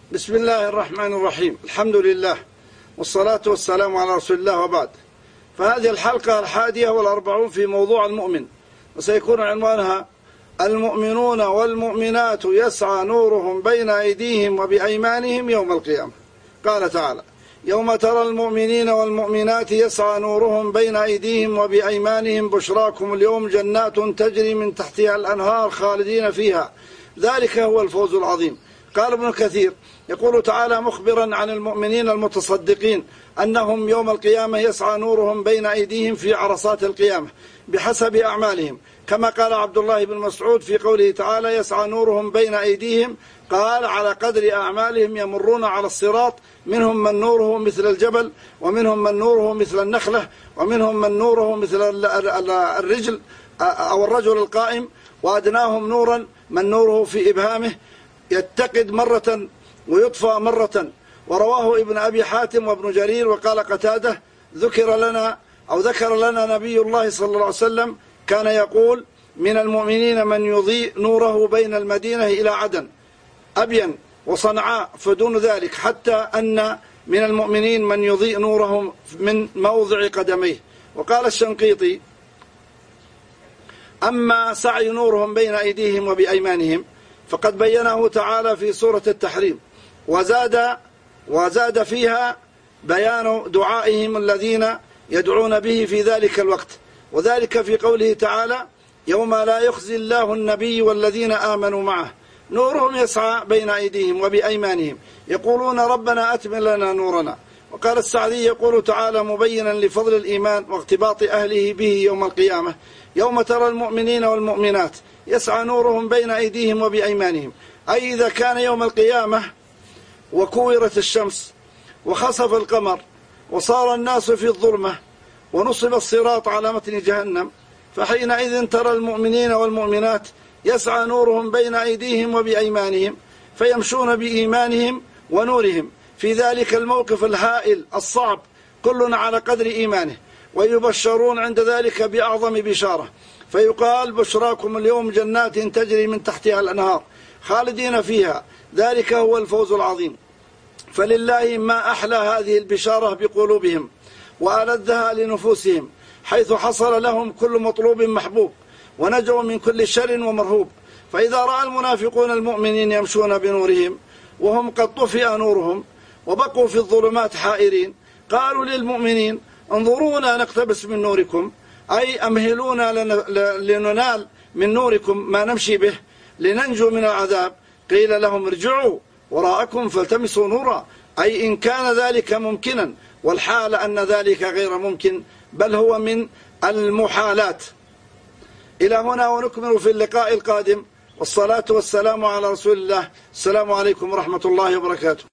بسم الله الرحمن الرحيم. الحمد لله والصلاة والسلام على رسول الله، وبعد. فهذه الحلقة 41 في موضوع المؤمن، وسيكون عنوانها المؤمنون والمؤمنات يسعى نورهم بين أيديهم وبأيمانهم يوم القيامة. قال تعالى: يوم ترى المؤمنين والمؤمنات يسعى نورهم بين أيديهم وبأيمانهم بشراكم اليوم جنات تجري من تحتها الأنهار خالدين فيها ذلك هو الفوز العظيم. قال ابن كثير يقول تعالى مخبرا عن المؤمنين المتصدقين أنهم يوم القيامة يسعى نورهم بين أيديهم في عرصات القيامة بحسب أعمالهم، كما قال عبد الله بن مسعود في قوله تعالى يسعى نورهم بين أيديهم، قال على قدر أعمالهم يمرون على الصراط، منهم من نوره مثل الجبل، ومنهم من نوره مثل النخلة، ومنهم من نوره مثل الرجل أو الرجل القائم، وأدناهم نورا من نوره في إبهامه يتقد مرة ويطفى مرة. ورواه ابن أبي حاتم وابن جرير. وقال قتادة ذكر لنا نبي الله صلى الله عليه وسلم كان يقول من المؤمنين من يضيء نوره بين المدينة إلى عدن أبين وصنعاء فدون ذلك، حتى أن من المؤمنين من يضيء نوره من موضع قدميه. وقال الشنقيطي: أما سعي نورهم بين أيديهم وبأيمانهم فقد بينه تعالى في سورة التحريم، وزاد فيها بيان دعائهم الذين يدعون به في ذلك الوقت، وذلك في قوله تعالى: يوم لا يخزي الله النبي والذين آمنوا معه نورهم يسعى بين أيديهم وبأيمانهم يقولون ربنا أتم لنا نورنا. وقال السعدي يقول تعالى مبينا لفضل الإيمان واغتباط أهله به يوم القيامة: يوم ترى المؤمنين والمؤمنات يسعى نورهم بين أيديهم وبأيمانهم، أي إذا كان يوم القيامة وكورت الشمس وخسف القمر وصار الناس في الظلمة ونصب الصراط على متن جهنم، فحينئذ ترى المؤمنين والمؤمنات يسعى نورهم بين أيديهم وبأيمانهم فيمشون بإيمانهم ونورهم في ذلك الموقف الهائل الصعب، كل على قدر إيمانه، ويبشرون عند ذلك بأعظم بشارة، فيقال بشراكم اليوم جنات تجري من تحتها الأنهار خالدين فيها ذلك هو الفوز العظيم. فلله ما أحلى هذه البشارة بقلوبهم وألذها لنفوسهم، حيث حصل لهم كل مطلوب محبوب ونجوا من كل شر ومرهوب. فإذا رأى المنافقون المؤمنين يمشون بنورهم وهم قد طفئ نورهم وبقوا في الظلمات حائرين، قالوا للمؤمنين انظرونا نقتبس من نوركم، أي أمهلونا لننال من نوركم ما نمشي به لننجو من العذاب. قيل لهم ارجعوا وراءكم فالتمسوا نورا، أي إن كان ذلك ممكنا، والحال أن ذلك غير ممكن بل هو من المحالات. إلى هنا ونكمل في اللقاء القادم، والصلاة والسلام على رسول الله. السلام عليكم ورحمة الله وبركاته.